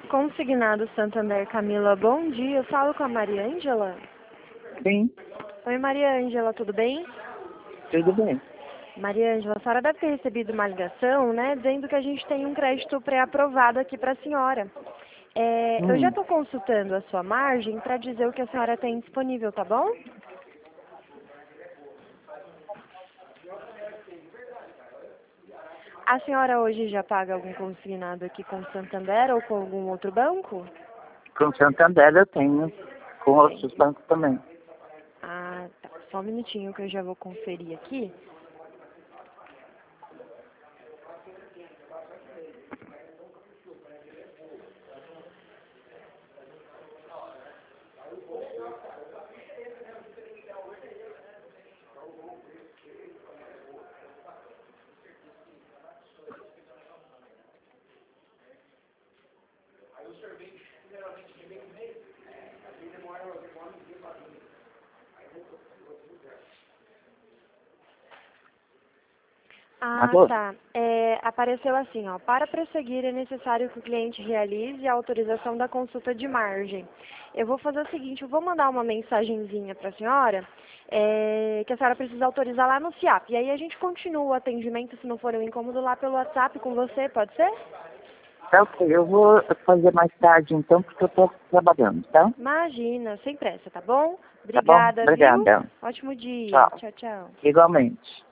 Consignado Santander, Camila, bom dia. Eu falo com a Maria Ângela? Sim, Oi, Maria Ângela, tudo bem? tudo bem. Maria Ângela, a senhora deve ter recebido uma ligação, né, dizendo que a gente tem um crédito pré-aprovado aqui para a senhora. Eu já estou consultando a sua margem para dizer o que a senhora tem disponível, tá bom? A senhora hoje já paga algum consignado aqui com o Santander ou com algum outro banco? Com Santander eu tenho, com outros bancos também. Ah, tá. Só um minutinho que eu já vou conferir aqui. Ah, Agora, tá. Apareceu assim, ó. Para prosseguir é necessário que o cliente realize a autorização da consulta de margem. Eu vou fazer o seguinte, eu vou mandar uma mensagenzinha para a senhora, que a senhora precisa autorizar lá no CIAP. E aí a gente continua o atendimento, se não for um incômodo, lá pelo WhatsApp com você, pode ser? tá ok, eu vou fazer mais tarde então, porque eu estou trabalhando, tá? Imagina, sem pressa, tá bom? Tá bom? Obrigada, viu? Obrigada. Ótimo dia. Tchau. Tchau, tchau. Igualmente.